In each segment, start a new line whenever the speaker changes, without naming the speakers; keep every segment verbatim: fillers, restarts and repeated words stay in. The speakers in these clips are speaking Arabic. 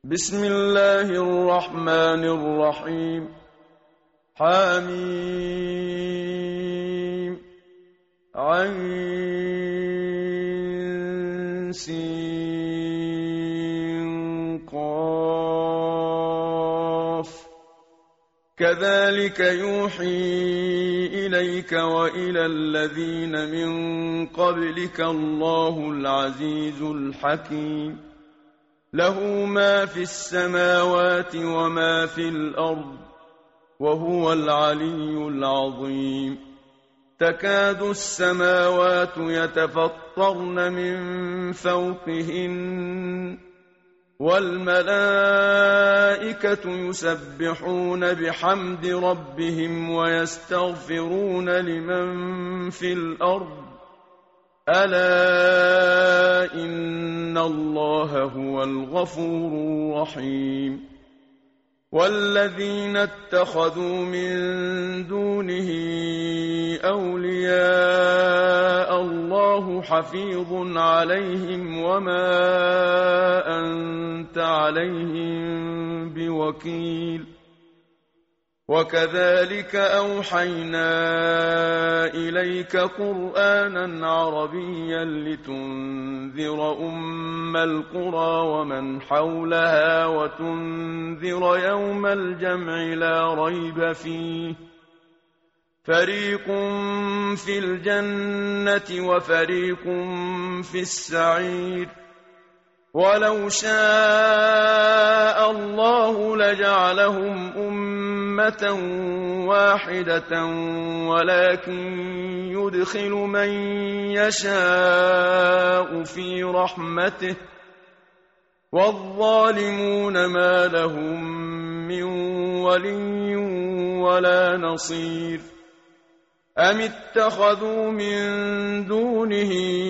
بسم الله الرحمن الرحيم. حميم عين سين قاف كذلك يوحي إليك وإلى الذين من قبلك الله العزيز الحكيم. له ما في السماوات وما في الأرض وهو العلي العظيم. تكاد السماوات يتفطرن من فوقهن والملائكة يسبحون بحمد ربهم ويستغفرون لمن في الأرض ألا إن الله هو الغفور الرحيم. والذين اتخذوا من دونه أولياء الله حفيظ عليهم وما أنت عليهم بوكيل. وكذلك أوحينا إليك قرآنا عربيا لتنذر أم القرى ومن حولها وتنذر يوم الجمع لا ريب فيه فريق في الجنة وفريق في السعير. ولو شاء الله لجعلهم أمة واحدة ولكن يدخل من يشاء في رحمته والظالمون ما لهم من ولي ولا نصير. أم اتخذوا من دونه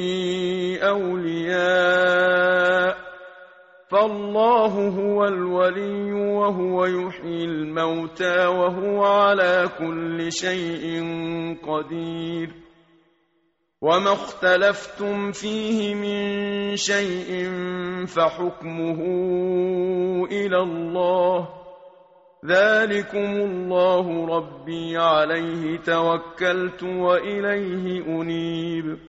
أولياء فالله هو الولي وهو يحيي الموتى وهو على كل شيء قدير. وما اختلفتم فيه من شيء فحكمه إلى الله ذلكم الله ربي عليه توكلت وإليه أنيب.